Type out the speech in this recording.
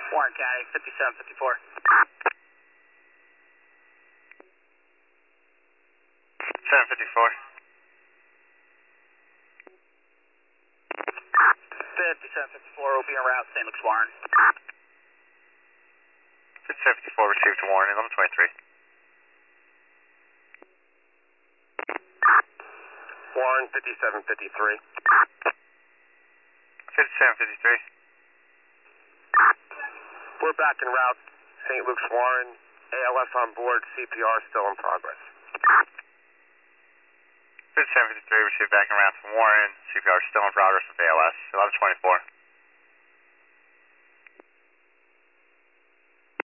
Warren County, 5754. 754. 5754 will be en route, St. Luke's Warren. 5754 received Warren, 1123. Warren, 5753. 5753. We're back en route, St. Luke's Warren. ALS on board, CPR still in progress. 5753 received back and around from Warren. CPR still in progress with ALS, 1124.